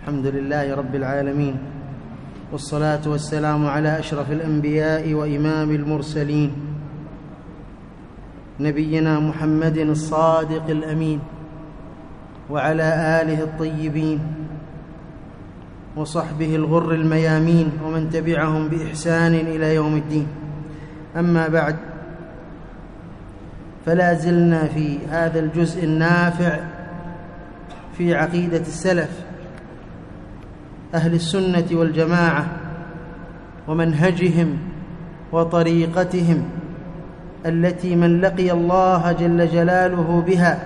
الحمد لله رب العالمين، والصلاة والسلام على أشرف الأنبياء وإمام المرسلين نبينا محمد الصادق الأمين، وعلى آله الطيبين وصحبه الغر الميامين، ومن تبعهم بإحسان إلى يوم الدين. أما بعد، فلا زلنا في هذا الجزء النافع في عقيدة السلف أهل السنة والجماعة ومنهجهم وطريقتهم التي من لقي الله جل جلاله بها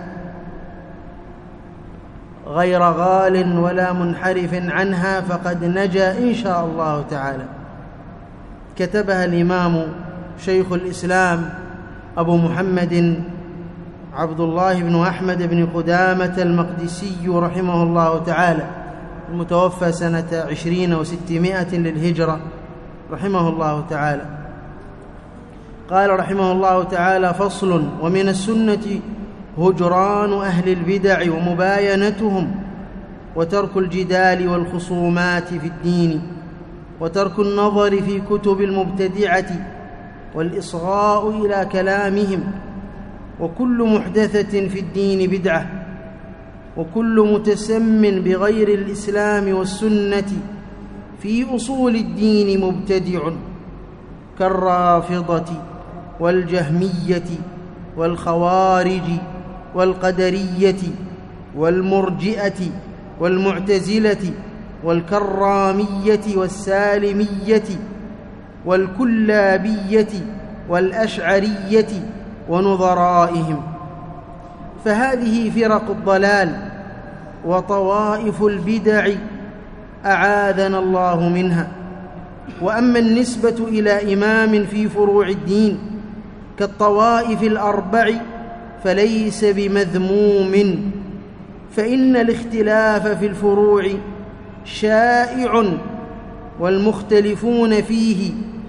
غير غال ولا منحرف عنها فقد نجا إن شاء الله تعالى. كتبها الإمام شيخ الإسلام أبو محمد عبد الله بن أحمد بن قدامة المقدسي رحمه الله تعالى، المتوفى سنة 20 و600 للهجرة رحمه الله تعالى. قال رحمه الله تعالى: فصل: ومن السنة هجران أهل البدع ومباينتهم، وترك الجدال والخصومات في الدين، وترك النظر في كتب المبتدعة، والإصغاء إلى كلامهم، وكل محدثة في الدين بدعة، وكل متسم بغير الإسلام والسنة في أصول الدين مبتدع، كالرافضة والجهمية والخوارج والقدرية والمرجئة والمعتزلة والكرامية والسالمية والكلابية والأشعرية ونظرائهم. فهذه فرق الضلال وطوائف البدع أعاذنا الله منها. وأما النسبة إلى إمام في فروع الدين كالطوائف الأربع فليس بمذموم، فإن الاختلاف في الفروع شائع، والمختلفون فيه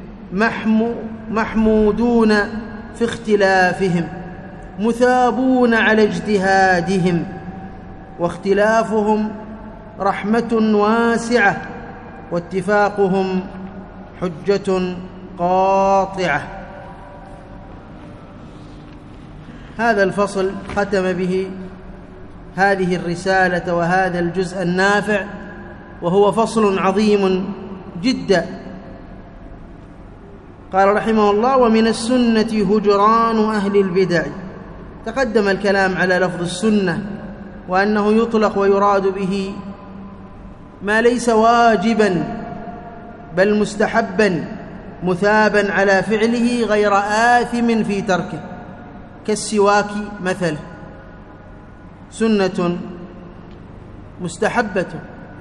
محمودون في اختلافهم، مثابون على اجتهادهم، واختلافهم رحمة واسعة، واتفاقهم حجة قاطعة. هذا الفصل ختم به هذه الرسالة وهذا الجزء النافع، وهو فصل عظيم جدا. قال رحمه الله: ومن السنة هجران أهل البدع. تقدم الكلام على لفظ السنة، وأنه يطلق ويراد به ما ليس واجبا بل مستحبا مثابا على فعله غير آثم في تركه، كالسواك مثلا، سنة مستحبة.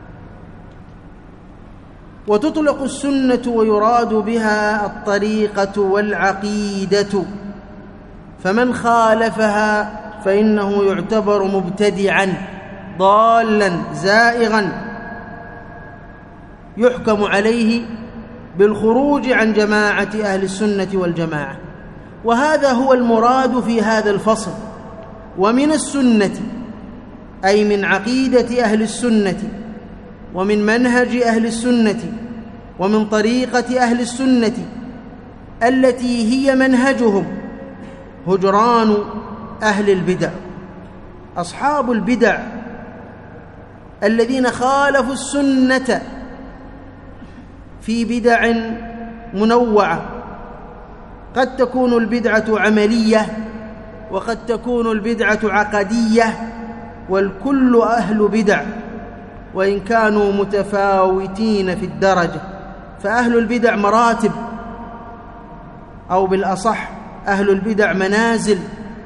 وتطلق السنة ويراد بها الطريقة والعقيدة، فمن خالفها فإنه يعتبر مبتدعا ضالا زائغا، يحكم عليه بالخروج عن جماعة أهل السنة والجماعة. وهذا هو المراد في هذا الفصل. ومن السنة أي من عقيدة أهل السنة، ومن منهج أهل السنة، ومن طريقة أهل السنة التي هي منهجهم هجران أهل البدع. أصحاب البدع الذين خالفوا السنة في بدع منوعة، قد تكون البدعة عملية، وقد تكون البدعة عقدية، والكل أهل بدع وإن كانوا متفاوتين في الدرجة. فأهل البدع مراتب، أو بالأصح أهل البدع منازل،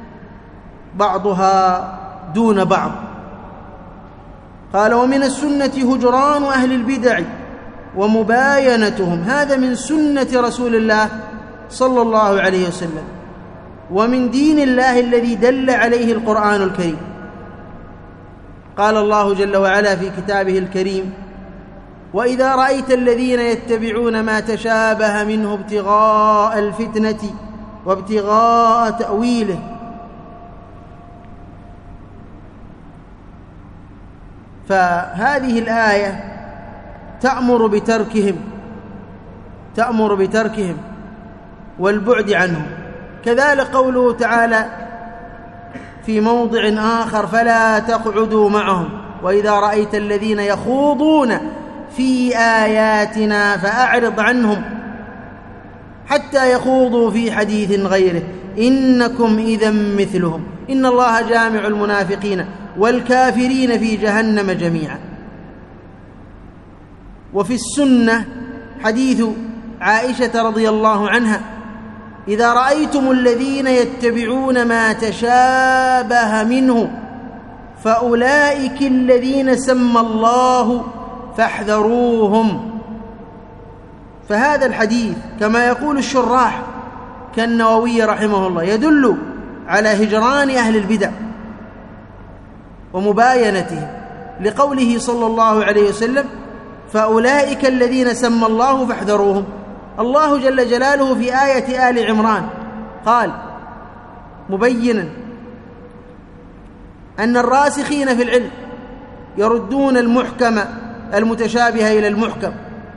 بعضها دون بعض. قال: ومن السنة هجران أهل البدع ومباينتهم. هذا من سنة رسول الله صلى الله عليه وسلم، ومن دين الله الذي دل عليه القرآن الكريم. قال الله جل وعلا في كتابه الكريم: وإذا رأيت الذين يتبعون ما تشابه منه ابتغاء الفتنة وابتغاء تأويله فهذه الآية تأمر بتركهم والبعد عنهم. كذلك قوله تعالى في موضع آخر: فلا تقعدوا معهم وإذا رأيت الذين يخوضون في آياتنا فأعرض عنهم حتى يخوضوا في حديث غيره إنكم إذا مثلهم إن الله جامع المنافقين والكافرين في جهنم جميعا. وفي السنة حديث عائشة رضي الله عنها: إذا رأيتم الذين يتبعون ما تشابه منه فأولئك الذين سمى الله فاحذروهم. فهذا الحديث كما يقول الشراح كالنووي رحمه الله يدل على هجران أهل البدع ومباينتهم، لقوله صلى الله عليه وسلم: فأولئك الذين سمى الله فاحذروهم. الله جل جلاله في آية آل عمران قال مبينا أن الراسخين في العلم يردون المحكم المتشابه إلى المحكم،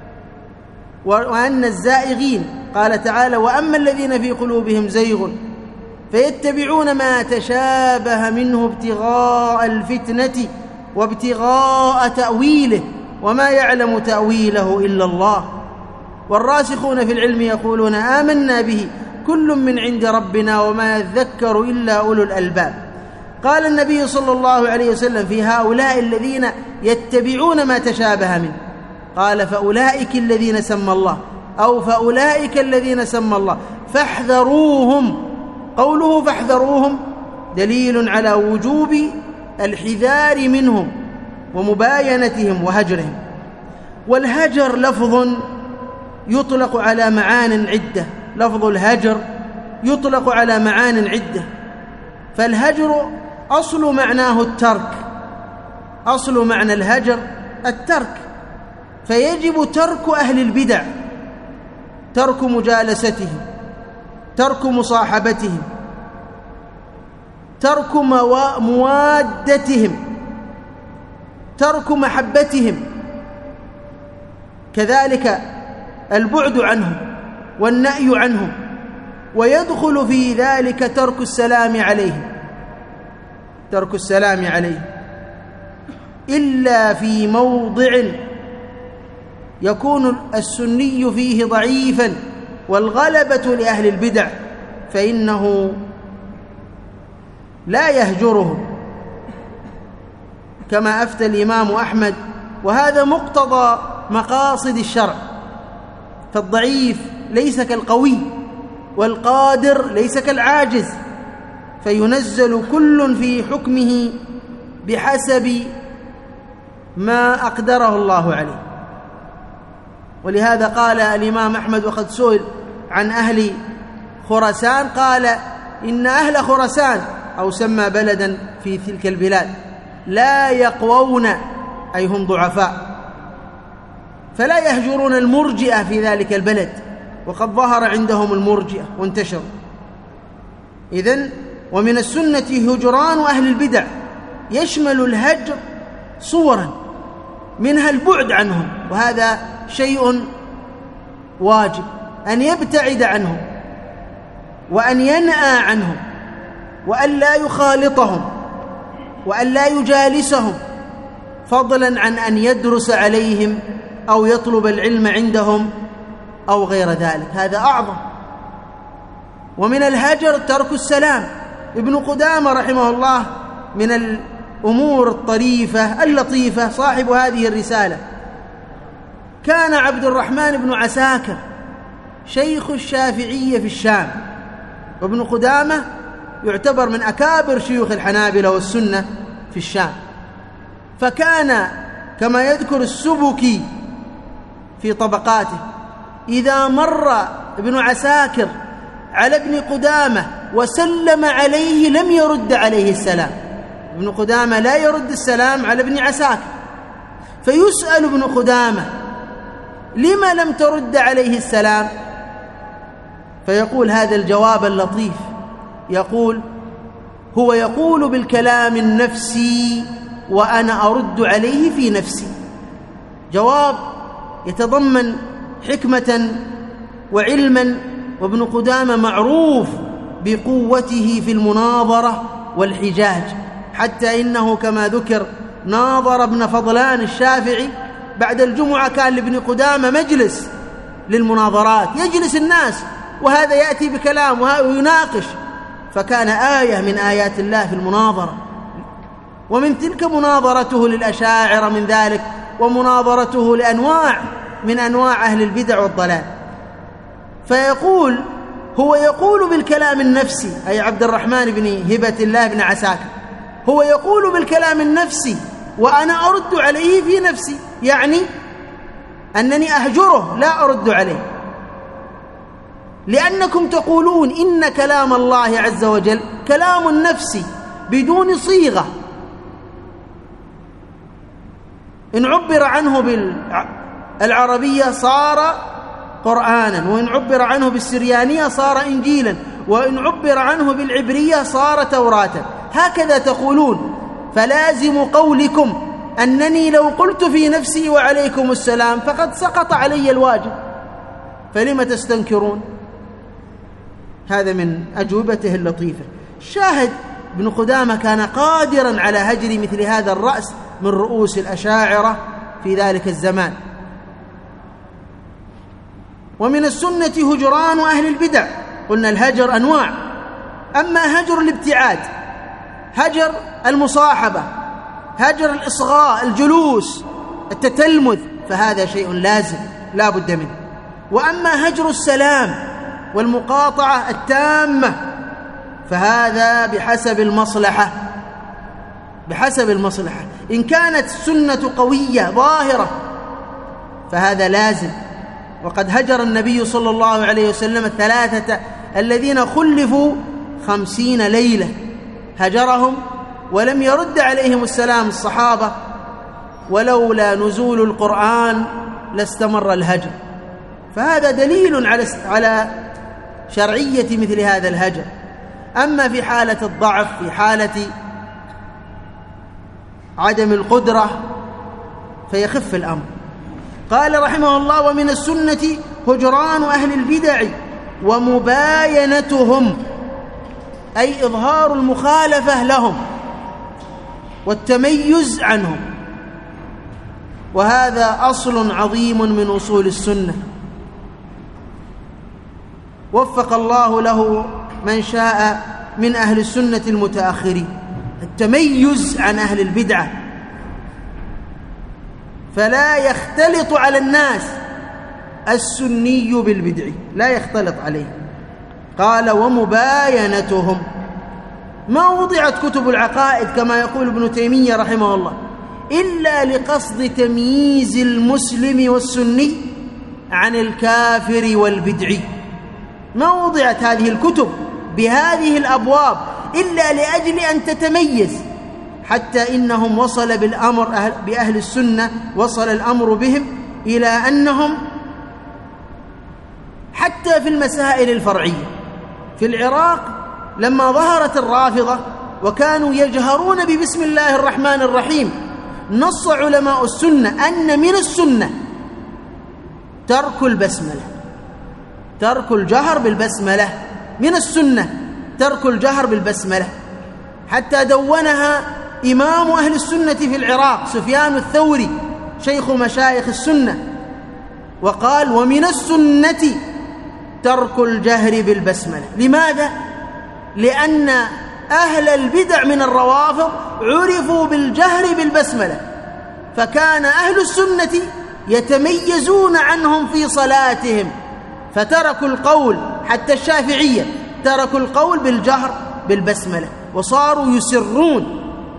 وأن الزائغين قال تعالى: وأما الذين في قلوبهم زيغ فيتبعون ما تشابه منه ابتغاء الفتنة وابتغاء تأويله وما يعلم تأويله إلا الله. والراسخون في العلم يقولون آمنا به كل من عند ربنا وما يذكر إلا أولو الألباب. قال النبي صلى الله عليه وسلم في هؤلاء الذين يتبعون ما تشابه منه قال: فأولئك الذين سمى الله، أو فأولئك الذين سمى الله فاحذروهم. قوله فاحذروهم دليل على وجوب الحذار منهم ومباينتهم وهجرهم. والهجر لفظ يطلق على معان عدة، لفظ الهجر يطلق على معان عدة. فالهجر أصل معناه الترك، أصل معنى الهجر الترك، فيجب ترك أهل البدع، ترك مجالستهم، ترك مصاحبتهم، ترك موادتهم، ترك محبتهم، كذلك البعد عنهم والنأي عنهم. ويدخل في ذلك ترك السلام عليهم، ترك السلام عليهم، إلا في موضع يكون السني فيه ضعيفا والغلبة لأهل البدع فإنه لا يهجرهم، كما أفتى الإمام أحمد، وهذا مقتضى مقاصد الشرع. فالضعيف ليس كالقوي، والقادر ليس كالعاجز، فينزل كل في حكمه بحسب ما أقدره الله عليه. ولهذا قال الإمام أحمد وقد سئل عن أهل خراسان قال: إن أهل خراسان، أو سمى بلدا في تلك البلاد، لا يقوون، أي هم ضعفاء، فلا يهجرون المرجئة في ذلك البلد، وقد ظهر عندهم المرجئة وانتشروا. إذن ومن السنة هجران أهل البدع، يشمل الهجر صورا منها البعد عنهم، وهذا شيء واجب أن يبتعد عنهم وأن ينأى عنهم وأن لا يخالطهم وأن لا يجالسهم، فضلا عن أن يدرس عليهم أو يطلب العلم عندهم أو غير ذلك، هذا أعظم. ومن الهجر ترك السلام. ابن قدامة رحمه الله من الأمور الطريفة اللطيفة صاحب هذه الرسالة، كان عبد الرحمن بن عساكر شيخ الشافعية في الشام، وابن قدامة يعتبر من أكابر شيوخ الحنابلة والسنة في الشام. فكان كما يذكر السبكي في طبقاته إذا مر ابن عساكر على ابن قدامة وسلم عليه لم يرد عليه السلام. ابن قدامة لا يرد السلام على ابن عساكر، فيسأل ابن قدامة: لما لم ترد عليه السلام؟ فيقول هذا الجواب اللطيف، يقول: هو يقول بالكلام النفسي وأنا أرد عليه في نفسي. جواب يتضمن حكمة وعلما، وابن قدامة معروف بقوته في المناظرة والحجاج، حتى إنه كما ذكر ناظر ابن فضلان الشافعي بعد الجمعة، كان لابن قدامة مجلس للمناظرات، يجلس الناس وهذا يأتي بكلام ويناقش، فكان آية من آيات الله في المناظرة. ومن تلك مناظرته للأشاعرة من ذلك، ومناظرته لأنواع من أنواع أهل البدع والضلال. فيقول هو يقول بالكلام النفسي، أي عبد الرحمن بن هبة الله بن عساكر، هو يقول بالكلام النفسي وأنا أرد عليه في نفسي، يعني أنني أهجره لا أرد عليه، لأنكم تقولون إن كلام الله عز وجل كلام نفسي بدون صيغة، إن عبر عنه بالعربية صار قرآنا، وإن عبر عنه بالسريانية صار إنجيلا، وإن عبر عنه بالعبرية صار توراة، هكذا تقولون. فلازم قولكم أنني لو قلت في نفسي وعليكم السلام فقد سقط علي الواجب، فلم تستنكرون؟ هذا من أجوبته اللطيفة. شاهد ابن قدامة كان قادرا على هجر مثل هذا الرأس من رؤوس الأشاعرة في ذلك الزمان. ومن السنة هجران أهل البدع، قلنا الهجر أنواع، أما هجر الابتعاد، هجر المصاحبة، هجر الإصغاء، الجلوس، التتلمذ، فهذا شيء لازم لا بد منه. وأما هجر السلام والمقاطعة التامة فهذا بحسب المصلحة، بحسب المصلحة. إن كانت السنة قوية ظاهرة فهذا لازم، وقد هجر النبي صلى الله عليه وسلم الثلاثة الذين خلفوا 50 ليلة، هجرهم ولم يرد عليهم السلام الصحابة، ولولا نزول القرآن لاستمر الهجر، فهذا دليل على شرعية مثل هذا الهجر. أما في حالة الضعف، في حالة عدم القدرة، فيخف الأمر. قال رحمه الله: ومن السنة هجران أهل البدع ومباينتهم، أي إظهار المخالفة لهم والتميز عنهم، وهذا أصل عظيم من أصول السنة، وفق الله له من شاء من أهل السنة المتأخرين، التميز عن أهل البدعة، فلا يختلط على الناس السني بالبدعي، لا يختلط عليه. قال: ومباينتهم، ما وضعت كتب العقائد كما يقول ابن تيمية رحمه الله إلا لقصد تمييز المسلم والسني عن الكافر والبدعي، ما وضعت هذه الكتب بهذه الأبواب إلا لأجل أن تتميز، حتى إنهم وصل بالأمر بأهل السنة، وصل الأمر بهم إلى أنهم حتى في المسائل الفرعية في العراق لما ظهرت الرافضة وكانوا يجهرون ببسم الله الرحمن الرحيم، نص علماء السنة أن من السنة ترك البسملة، ترك الجهر بالبسملة، من السنة ترك الجهر بالبسملة، حتى دونها إمام أهل السنة في العراق سفيان الثوري شيخ مشايخ السنة، وقال: ومن السنة ترك الجهر بالبسملة. لماذا؟ لأن أهل البدع من الروافض عرفوا بالجهر بالبسملة، فكان أهل السنة يتميزون عنهم في صلاتهم، فتركوا القول، حتى الشافعية تركوا القول بالجهر بالبسملة وصاروا يسرون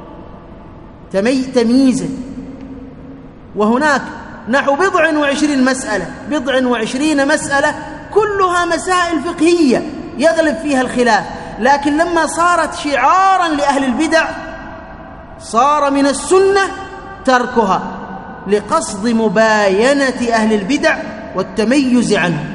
تمييزا. وهناك نحو 29 مسألة، 29 مسألة كلها مسائل فقهية يغلب فيها الخلاف، لكن لما صارت شعارا لأهل البدع صار من السنة تركها لقصد مباينة أهل البدع والتميز عنهم.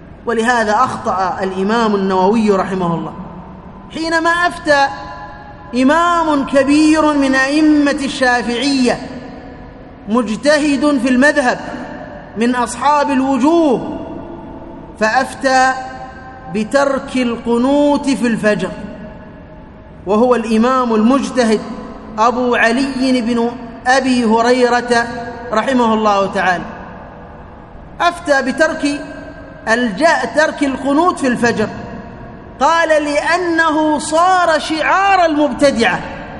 ولهذا أخطأ الإمام النووي رحمه الله حينما أفتى إمام كبير من أئمة الشافعية مجتهد في المذهب من أصحاب الوجوه، فأفتى بترك القنوت في الفجر، وهو الإمام المجتهد أبو علي بن أبي هريرة رحمه الله تعالى، أفتى بترك ترك القنوت في الفجر. قال لأنه صار شعار المبتدعة.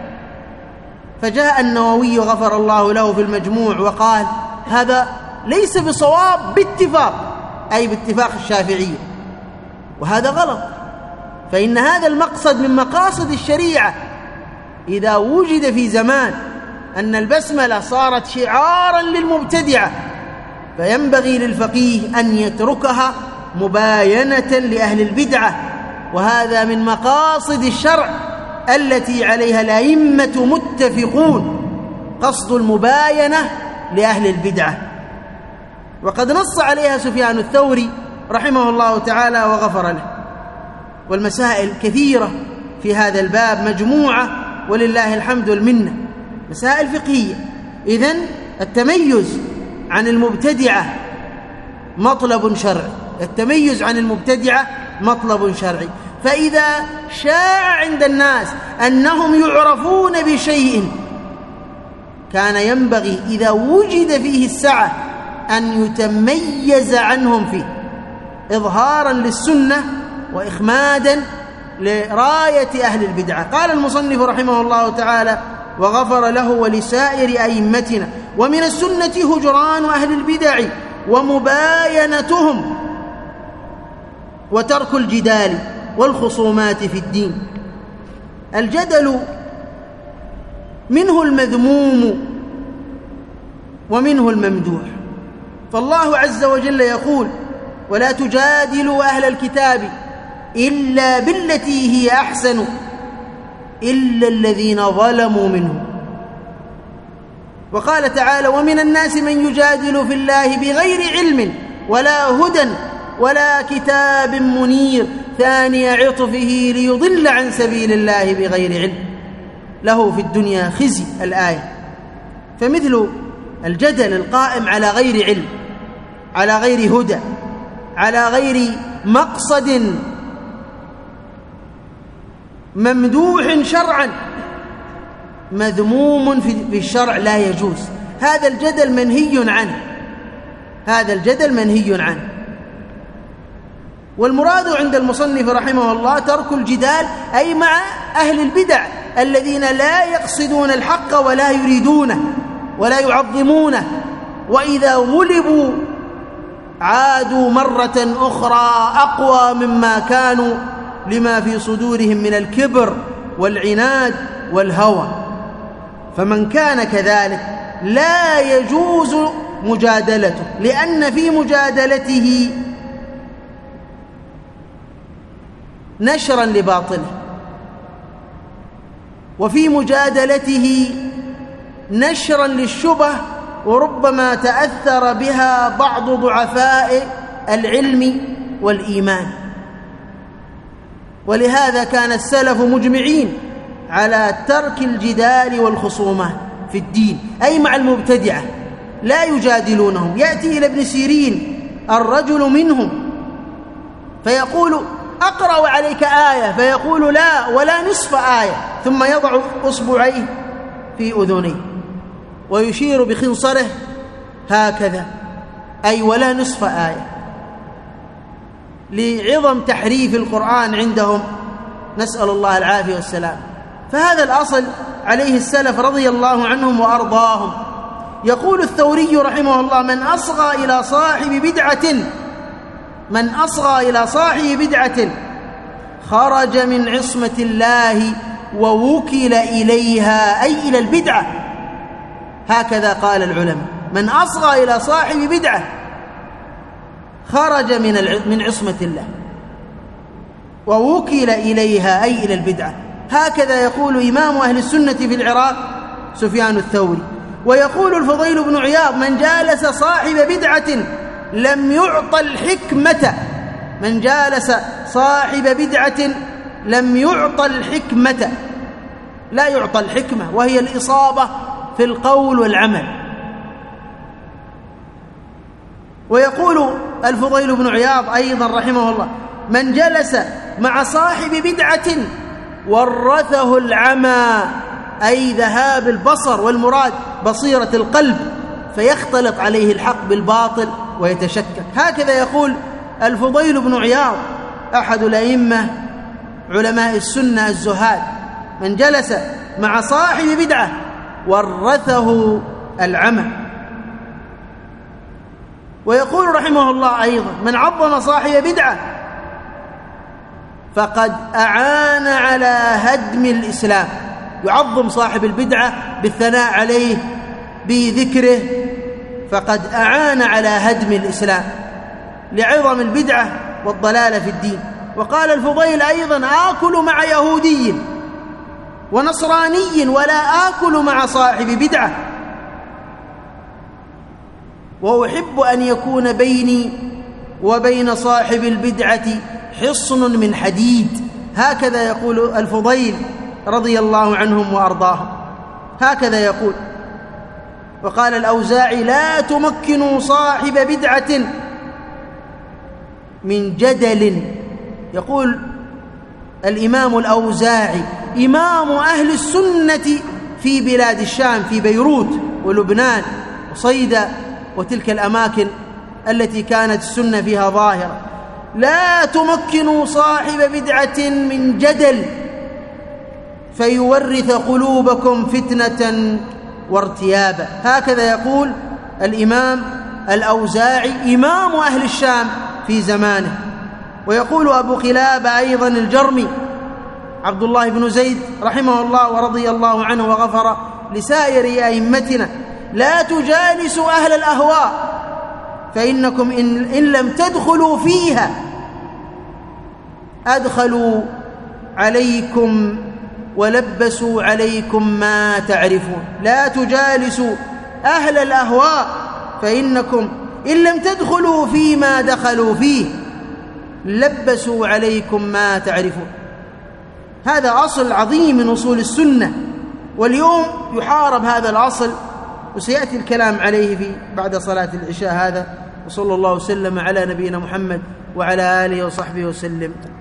فجاء النووي غفر الله له في المجموع وقال هذا ليس بصواب باتفاق، أي باتفاق الشافعية، وهذا غلط، فإن هذا المقصد من مقاصد الشريعة إذا وجد في زمان أن البسملة صارت شعارا للمبتدعة، فينبغي للفقيه أن يتركها مباينة لأهل البدعة، وهذا من مقاصد الشرع التي عليها الأئمة متفقون، قصد المباينة لأهل البدعة، وقد نص عليها سفيان الثوري رحمه الله تعالى وغفر له. والمسائل كثيرة في هذا الباب مجموعة ولله الحمد والمنة، مسائل فقهية. إذن التميز عن المبتدعة مطلب شرعي، التميز عن المبتدعة مطلب شرعي. فإذا شاع عند الناس أنهم يعرفون بشيء كان ينبغي إذا وجد فيه السعة أن يتميز عنهم فيه، إظهارا للسنة وإخمادا لراية أهل البدعة. قال المصنف رحمه الله تعالى وغفر له ولسائر أئمتنا: ومن السنة هجران أهل البدع ومباينتهم وترك الجدال والخصومات في الدين. الجدل منه المذموم ومنه الممدوح، فالله عز وجل يقول: ولا تجادلوا أهل الكتاب إلا بالتي هي أحسن إلا الذين ظلموا منهم. وقال تعالى: ومن الناس من يجادل في الله بغير علم ولا هدى ولا كتاب منير ثاني عطفه ليضل عن سبيل الله بغير علم له في الدنيا خزي. الآية. فمثل الجدل القائم على غير علم، على غير هدى، على غير مقصد ممدوح شرعا مذموم في الشرع لا يجوز، هذا الجدل منهي عنه، هذا الجدل منهي عنه. والمراد عند المصنف رحمه الله ترك الجدال، أي مع أهل البدع الذين لا يقصدون الحق ولا يريدونه ولا يعظمونه، وإذا غلبوا عادوا مرة أخرى أقوى مما كانوا لما في صدورهم من الكبر والعناد والهوى. فمن كان كذلك لا يجوز مجادلته، لأن في مجادلته نشرا لباطله، وفي مجادلته نشرا للشبه، وربما تأثر بها بعض ضعفاء العلم والإيمان. ولهذا كان السلف مجمعين على ترك الجدال والخصومات في الدين، أي مع المبتدعة لا يجادلونهم. يأتي إلى ابن سيرين الرجل منهم فيقول: أقرأ عليك آية، فيقول: لا ولا نصف آية، ثم يضع أصبعيه في أذنيه ويشير بخنصره هكذا، أي ولا نصف آية، لعظم تحريف القرآن عندهم، نسأل الله العافية والسلام. فهذا الأصل عليه السلف رضي الله عنهم وأرضاهم. يقول الثوري رحمه الله: من أصغى إلى صاحب بدعة خرج من عصمة الله ووكل إليها، أي إلى البدعة. هكذا قال العلماء: من أصغى إلى صاحب بدعة خرج من عصمة الله ووكل إليها، أي إلى البدعة. هكذا يقول إمام أهل السنة في العراق سفيان الثوري. ويقول الفضيل بن عياض: من جالس صاحب بدعة لم يعط الحكمة، من جالس صاحب بدعة لم يعط الحكمة. لا يعطى الحكمة، وهي الإصابة في القول والعمل. ويقول الفضيل بن عياض أيضا رحمه الله: من جلس مع صاحب بدعة ورثه العمى، أي ذهاب البصر، والمراد بصيرة القلب، فيختلط عليه الحق بالباطل ويتشكك. هكذا يقول الفضيل بن عياض أحد الأئمة علماء السنة الزهاد: من جلس مع صاحب بدعة ورثه العمى. ويقول رحمه الله أيضا: من عظم صاحب بدعة فقد أعان على هدم الإسلام. يعظم صاحب البدعة بالثناء عليه بذكره، فقد أعان على هدم الإسلام لعظم البدعة والضلال في الدين. وقال الفضيل أيضا: آكل مع يهودي ونصراني ولا آكل مع صاحب بدعة، وأحب أن يكون بيني وبين صاحب البدعة حصن من حديد. هكذا يقول الفضيل رضي الله عنهم وأرضاهم، هكذا يقول. وقال الأوزاعي: لا تمكنوا صاحب بدعة من جدل. يقول الإمام الأوزاعي إمام أهل السنة في بلاد الشام، في بيروت ولبنان وصيدا وتلك الأماكن التي كانت السنة فيها ظاهرة: لا تمكنوا صاحب بدعة من جدل فيورث قلوبكم فتنة وارتيابا. هكذا يقول الإمام الأوزاعي إمام أهل الشام في زمانه. ويقول أبو قلابة أيضا الجرمي عبد الله بن زيد رحمه الله ورضي الله عنه وغفر لسائر أئمتنا: لا تجالسوا أهل الأهواء فإنكم إن لم تدخلوا فيها أدخلوا عليكم ولبسوا عليكم ما تعرفون. لا تجالسوا أهل الأهواء فإنكم إن لم تدخلوا فيما دخلوا فيه لبسوا عليكم ما تعرفون. هذا أصل عظيم من أصول السنة، واليوم يحارب هذا الأصل، وسيأتي الكلام عليه في بعد صلاة العشاء هذا. وصلى الله وسلم على نبينا محمد وعلى آله وصحبه وسلم.